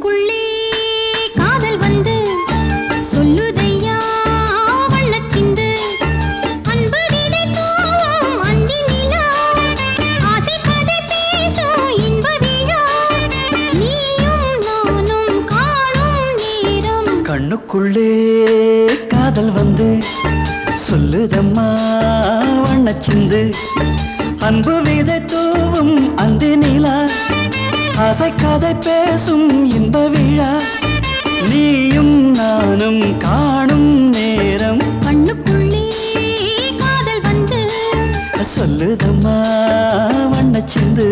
கண்ணுக்குள்ளே காதல் வந்து சொல்லுதையா வண்ணச்சிந்து அன்பு விதை தூவும் அந்தி நிலா ஆசை கதை பேசும் இன்ப விழா நீயும் நானும் காணும் நேரம் கண்ணுக்குள்ளே காதல் வந்து சொல்லுதம்மா வண்ணச்சிந்து அன்பு விதை தூவும் அந்தி நிலா ஆசை கதை பேசும் இன்ப விழா நீயும் நானும் காணும் நேரம் கண்ணுக்குள்ளே காதல் வந்து சொல்லுதம்மா வண்ணச்சிந்து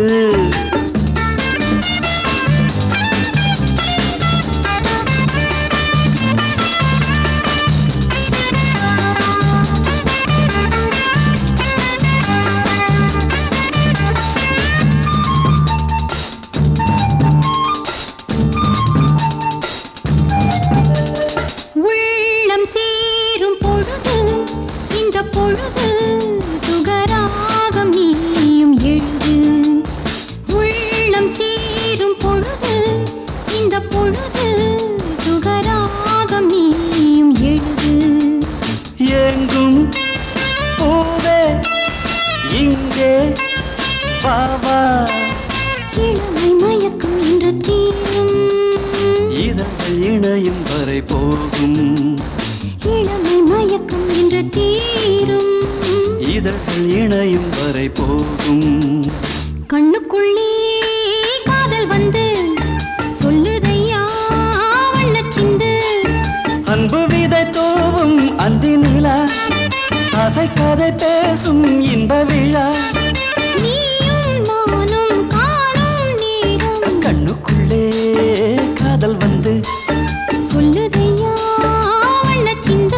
சேரும் பொழுது இந்த பொழுது சுகராகம் நீயும் எழுது உள்ளம் சேரும் பொழுது இந்த பொழுது சுகராகம் நீயும் எழுது எங்கும் பூவே இங்கே பாவா இளமை மயக்கம் என்று தீரும் இதழ் இணையும் வரை போகும் இளமை மயக்கம் என்று தீரும் இதழ் இணையும் வரை போகும் கண்ணுக்குள்ளே காதல் வந்து சொல்லுதையா வண்ணச்சிந்து அன்பு விதை தூவும் அந்தி நிலா ஆசை கதை பேசும் இன்ப விழா நீயும் நானும் காணும் நேரம் கண்ணுக்குள்ளே காதல் வந்து சொல்லுதையா வண்ணச்சிந்து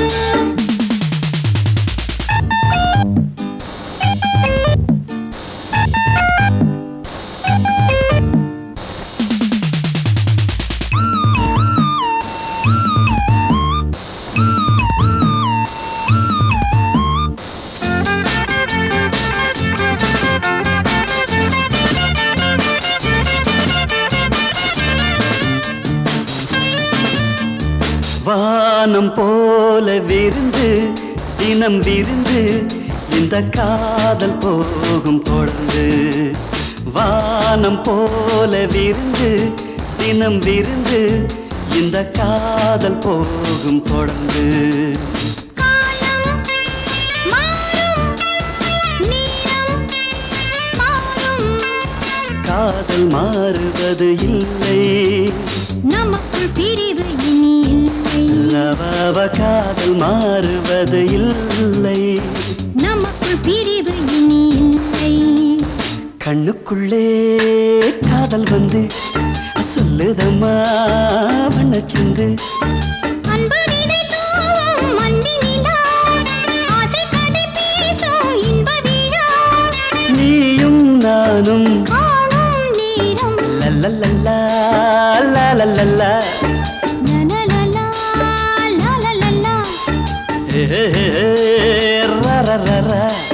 வானம் போல விருந்து தினம் விருந்து இந்த காதல் போகும் தொடர்ந்து வானம் போல விருந்து தினம் விருந்து இந்த காதல் போகும் தொடர்ந்து காதல் மாறுவது இல்லை நமக்குள் பிரிவு இனி இல்லை காதல் மாறுவது இல்லை நமக்குள் பிரிவு இனி இல்லை கண்ணுக்குள்ளே காதல் வந்து சொல்லுதம்மா வண்ணச்சிந்து அன்பு விதை தூவும் அந்தி நிலா ஆசை கதை பேசும் இன்ப விழா நீயும் நானும் காணும் நேரம் லல்லல்லா லல்லல்லா லலலலா லலலலா ரரரரா